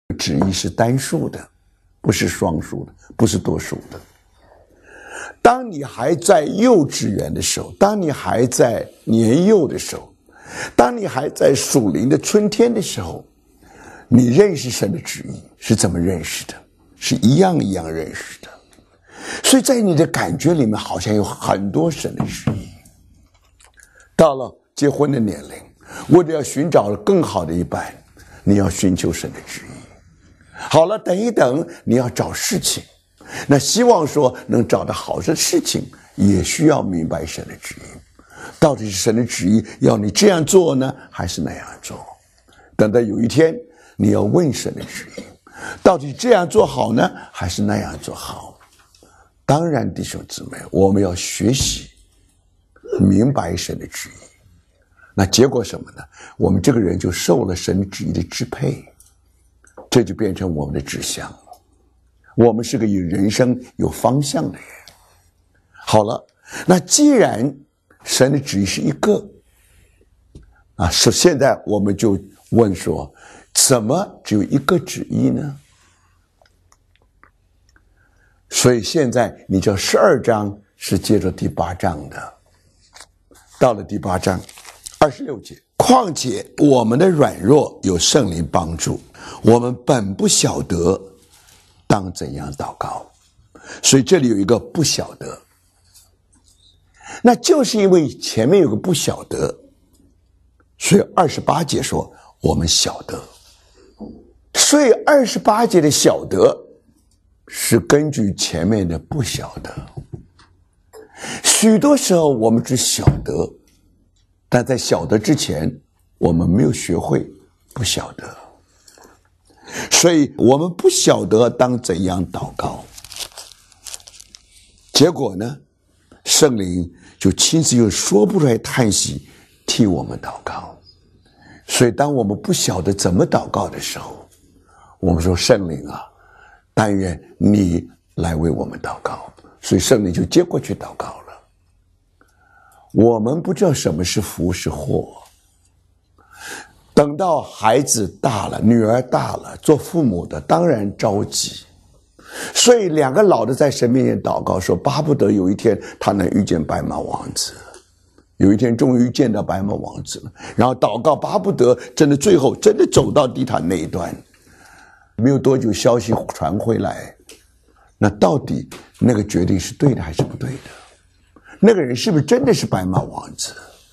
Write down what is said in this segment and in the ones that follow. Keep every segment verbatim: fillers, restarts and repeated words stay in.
旨意是单数的，不是双数的，不是多数的。当你还在幼稚园的时候，当你还在年幼的时候，当你还在属灵的春天的时候，你认识神的旨意是怎么认识的？是一样一样认识的。所以在你的感觉里面好像有很多神的旨意。到了结婚的年龄，为了要寻找更好的一半，你要寻求神的旨意。好了，等一等，你要找事情，那希望说能找到好的事情，也需要明白神的旨意。到底是神的旨意要你这样做呢，还是那样做？等到有一天你要问神的旨意，到底这样做好呢，还是那样做好？当然弟兄姊妹，我们要学习明白神的旨意。那结果什么呢？我们这个人就受了神旨意的支配，这就变成我们的志向了。我们是个有人生有方向的人。好了，那既然神的旨意是一个啊，是现在我们就问说，怎么只有一个旨意呢？所以现在你知道十二章是接着第八章的。到了第八章二十六节，况且我们的软弱有圣灵帮助，我们本不晓得当怎样祷告。所以这里有一个不晓得，那就是因为前面有个不晓得，所以二十八节说我们晓得。所以二十八节的晓得是根据前面的不晓得。许多时候我们只晓得，但在晓得之前我们没有学会不晓得。所以我们不晓得当怎样祷告，结果呢，圣灵就亲自用说不出来叹息替我们祷告。所以当我们不晓得怎么祷告的时候，我们说圣灵啊，但愿你来为我们祷告。所以圣灵就接过去祷告了。我们不知道什么是福是祸，等到孩子大了，女儿大了，做父母的当然着急。所以两个老的在神面前祷告说，巴不得有一天他能遇见白马王子。有一天终于见到白马王子了，然后祷告巴不得真的最后真的走到地毯那一端。没有多久消息传回来，那到底那个决定是对的还是不对的？那个人是不是真的是白马王子？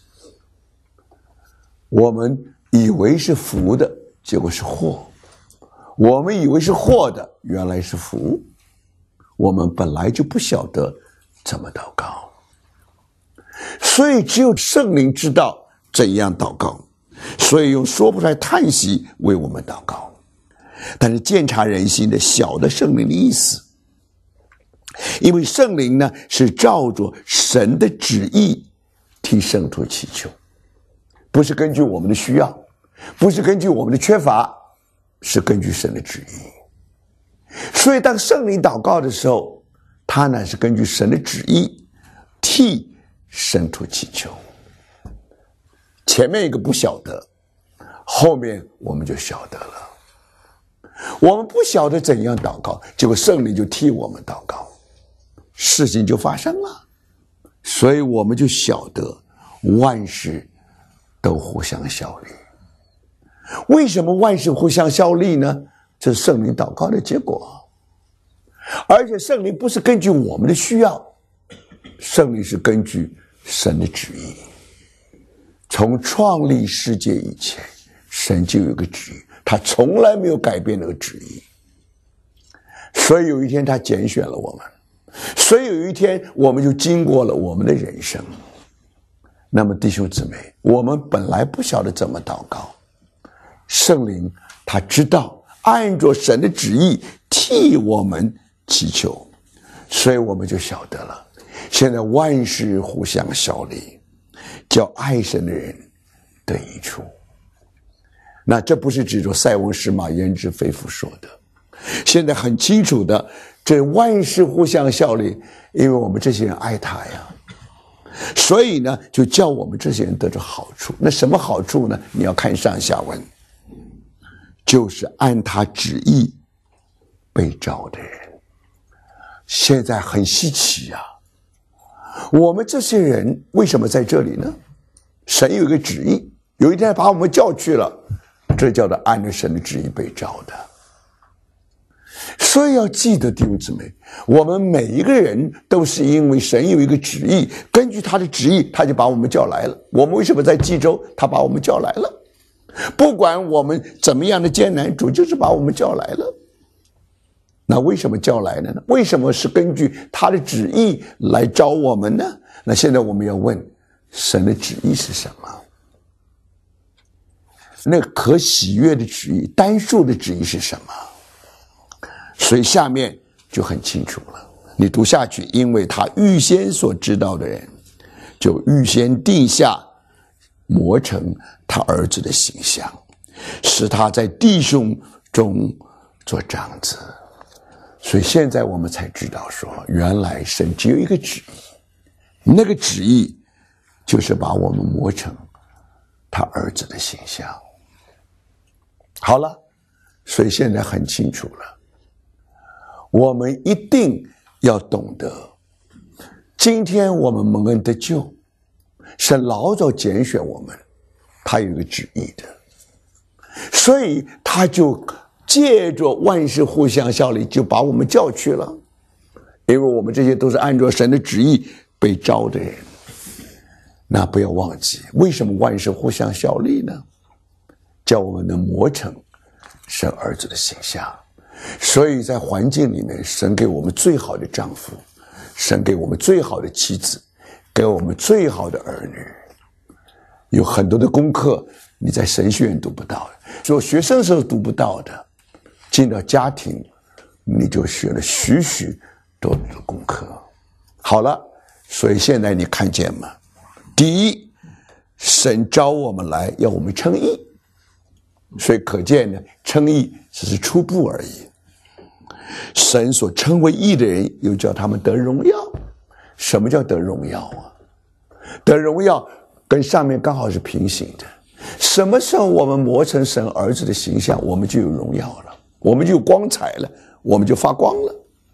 我们以为是福的，结果是祸；我们以为是祸的，原来是福。我们本来就不晓得怎么祷告，所以只有圣灵知道怎样祷告，所以用说不出来叹息为我们祷告。但是鉴察人心的晓得圣灵的意思，因为圣灵呢是照着神的旨意替圣徒祈求，不是根据我们的需要，不是根据我们的缺乏，是根据神的旨意。所以当圣灵祷告的时候，他呢是根据神的旨意替圣徒祈求。前面一个不晓得，后面我们就晓得了。我们不晓得怎样祷告，结果圣灵就替我们祷告，事情就发生了。所以我们就晓得万事都互相效力。为什么万事互相效力呢？这是圣灵祷告的结果。而且圣灵不是根据我们的需要，圣灵是根据神的旨意。从创立世界以前，神就有一个旨意，他从来没有改变那个旨意。所以有一天他拣选了我们，所以有一天我们就经过了我们的人生。那么弟兄姊妹，我们本来不晓得怎么祷告，圣灵他知道按着神的旨意替我们祈求，所以我们就晓得了。现在万事互相效力，叫爱神的人得益处。那这不是指着塞翁失马焉知非福说的，现在很清楚的，这万事互相效力，因为我们这些人爱他呀，所以呢就叫我们这些人得着好处。那什么好处呢？你要看上下文， 就是按他旨意被召的人。现在很稀奇啊，我们这些人为什么在这里呢？神有一个旨意，有一天把我们叫去了，这叫做按着神的旨意被召的。所以要记得弟兄姊妹，我们每一个人都是因为神有一个旨意，根据他的旨意他就把我们叫来了。我们为什么在济州？他把我们叫来了。不管我们怎么样的艰难，主就是把我们叫来了。那为什么叫来了呢？为什么是根据他的旨意来招我们呢？那现在我们要问，神的旨意是什么？那个可喜悦的旨意，单数的旨意是什么？所以下面就很清楚了，你读下去，因为他预先所知道的人，就预先定下磨成他儿子的形象，使他在弟兄中做长子。所以现在我们才知道说，原来神只有一个旨意，那个旨意就是把我们磨成他儿子的形象。好了，所以现在很清楚了，我们一定要懂得，今天我们蒙恩得救，神老早拣选我们，他有一个旨意的，所以他就借着万事互相效力，就把我们叫去了，因为我们这些都是按照神的旨意被召的人。那不要忘记，为什么万事互相效力呢？叫我们能磨成神儿子的形象。所以在环境里面，神给我们最好的丈夫，神给我们最好的妻子，给我们最好的儿女。有很多的功课你在神学院读不到的，做学生时候读不到的，进到家庭你就学了许许多多的功课。好了，所以现在你看见吗？第一，神召我们来要我们称义，所以可见呢，称义只是初步而已。神所称为义的人，又叫他们得荣耀。什么叫得荣耀啊？得荣耀跟上面刚好是平行的。什么时候我们磨成神儿子的形象，我们就有荣耀了，我们就有光彩了，我们就发光了，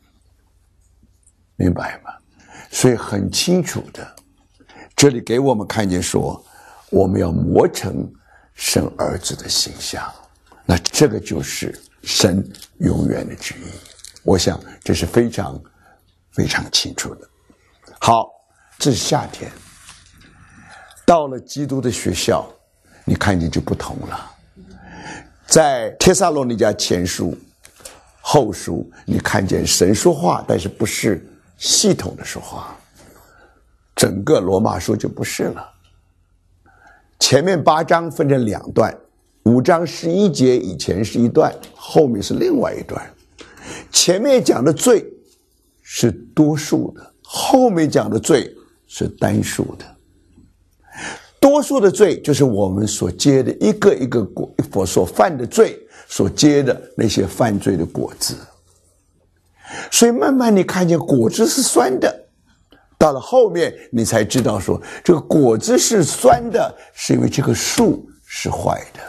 明白吗？所以很清楚的，这里给我们看见说，我们要磨成神儿子的形象，那这个就是神永远的旨意。我想这是非常非常清楚的。好，这是夏天，到了基督的学校，你看见就不同了。在帖撒罗尼迦前书、后书，你看见神说话，但是不是系统的说话。整个罗马书就不是了。前面八章分成两段，五章十一节以前是一段，后面是另外一段。前面讲的罪是多数的，后面讲的罪是单数的。多数的罪就是我们所结的一个一个果，所犯的罪所结的那些犯罪的果子。所以慢慢你看见果子是酸的，到了后面你才知道说，这个果子是酸的，是因为这个树是坏的。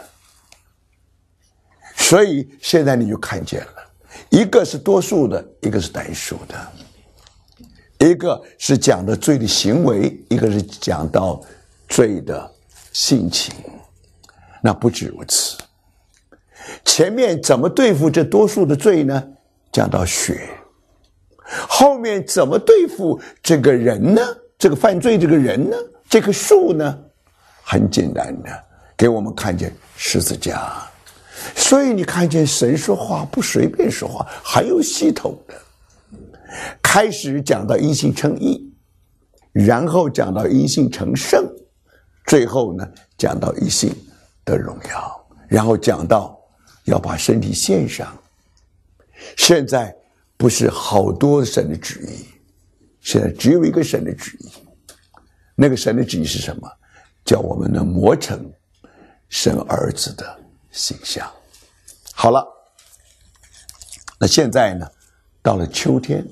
所以现在你就看见了，一个是多数的，一个是单数的，一个是讲的罪的行为，一个是讲到罪的性情。那不止如此，前面怎么对付这多数的罪呢？讲到血。后面怎么对付这个人呢？这个犯罪这个人呢？这棵树呢？很简单的，给我们看见十字架。所以你看见神说话不随便说话，很有系统的。开始讲到因信称义，然后讲到因信成圣，最后呢讲到因信得荣耀，然后讲到要把身体献上。现在不是好多神的旨意，现在只有一个神的旨意。那个神的旨意是什么？叫我们能磨成神儿子的形象。好了，那现在呢，到了秋天，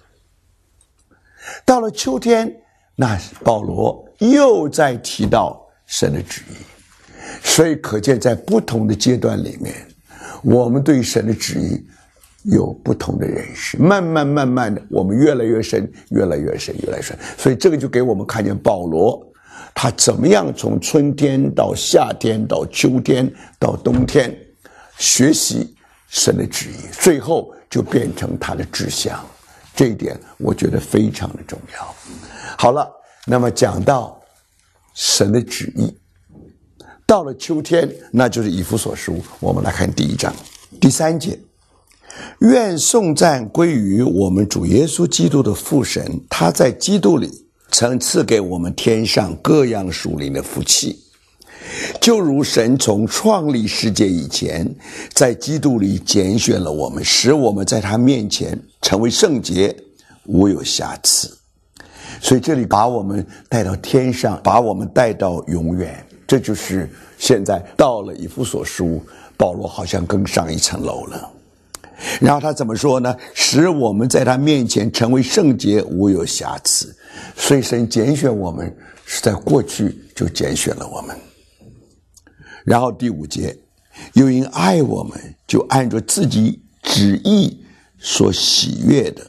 到了秋天，那保罗又在提到神的旨意。所以可见在不同的阶段里面， 我们对神的旨意有不同的认识，慢慢慢慢的，我们越来越深，越来越深，越来越深。所以这个就给我们看见保罗他怎么样从春天到夏天到秋天到冬天学习神的旨意，最后就变成他的志向。这一点我觉得非常的重要。好了，那么讲到神的旨意，到了秋天，那就是以弗所书。我们来看第一章第三节，愿颂赞归于我们主耶稣基督的父神，他在基督里曾赐给我们天上各样属灵的福气，就如神从创立世界以前，在基督里拣选了我们，使我们在他面前成为圣洁，无有瑕疵。所以这里把我们带到天上，把我们带到永远，这就是现在到了以弗所书，保罗好像更上一层楼了。然后他怎么说呢？使我们在他面前成为圣洁，无有瑕疵。所以神拣选我们是在过去就拣选了我们。然后第五节，又因爱我们，就按照自己旨意所喜悦的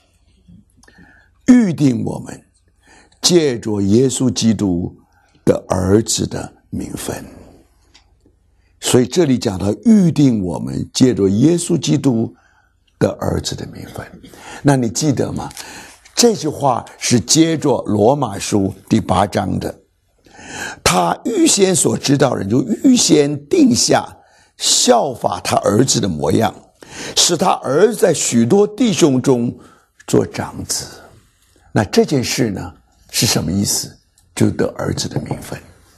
预定我们，借着耶稣基督的儿子的名分。所以这里讲到预定我们，借着耶稣基督的儿子的名分。那你记得吗？这句话是接着罗马书第八章的，他预先所知道人，就预先定下效法他儿子的模样，使他儿子在许多弟兄中做长子。那这件事呢是什么意思？就得儿子的名分。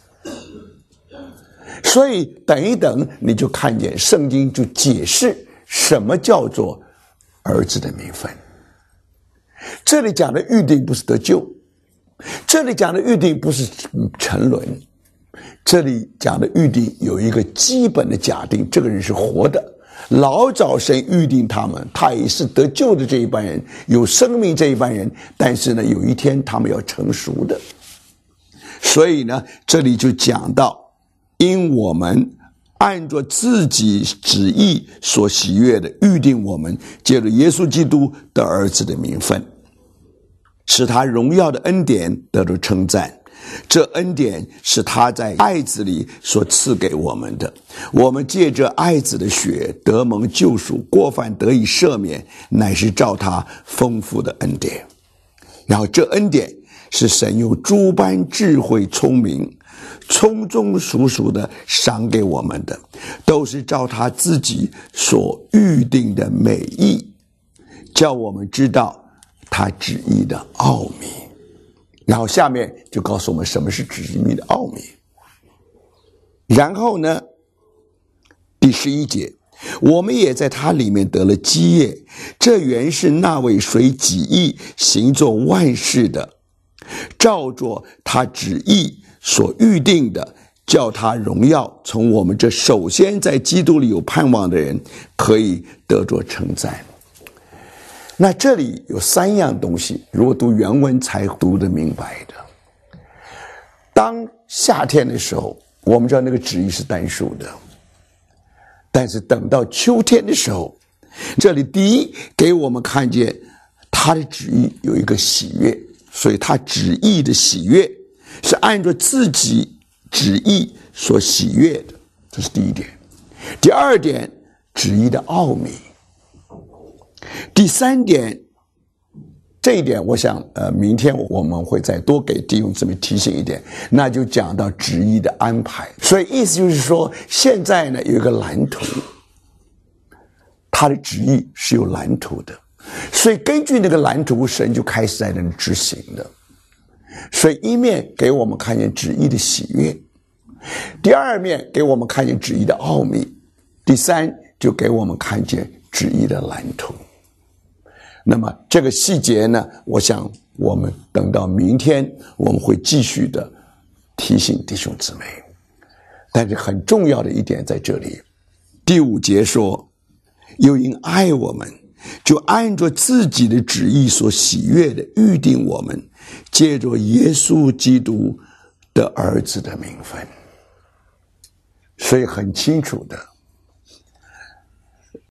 所以等一等，你就看见圣经就解释什么叫做儿子的名分。这里讲的预定不是得救，这里讲的预定不是沉沦，这里讲的预定有一个基本的假定，这个人是活的，老早神预定他们，他也是得救的这一班人，有生命这一班人，但是呢有一天他们要成熟的。所以呢这里就讲到，因我们按着自己旨意所喜悦的预定我们，借着耶稣基督的儿子的名分，使他荣耀的恩典得到称赞。这恩典是他在爱子里所赐给我们的，我们借着爱子的血得蒙救赎，过犯得以赦免，乃是照他丰富的恩典。然后这恩典是神用诸般智慧聪明从中属属的赏给我们的，都是照他自己所预定的美意，叫我们知道他旨意的奥秘。然后下面就告诉我们什么是旨意的奥秘。然后呢第十一节，我们也在他里面得了基业，这原是那位随己意行做万事的，照着他旨意所预定的，叫他荣耀从我们这首先在基督里有盼望的人可以得着称赞。那这里有三样东西，如果读原文才读得明白的。当夏天的时候，我们知道那个旨意是单数的，但是等到秋天的时候，这里第一给我们看见他的旨意有一个喜悦，所以他旨意的喜悦是按照自己旨意所喜悦的，这是第一点。第二点，旨意的奥秘。第三点，这一点我想呃，明天我们会再多给弟兄姊妹提醒一点，那就讲到旨意的安排。所以意思就是说，现在呢有一个蓝图，他的旨意是有蓝图的，所以根据那个蓝图，神就开始在那里执行的。所以一面给我们看见旨意的喜悦，第二面给我们看见旨意的奥秘，第三就给我们看见旨意的蓝图。那么这个细节呢，我想我们等到明天我们会继续的提醒弟兄姊妹。但是很重要的一点在这里，第五节说，又因爱我们，就按照自己的旨意所喜悦的预定我们，借着耶稣基督的儿子的名分。所以很清楚的，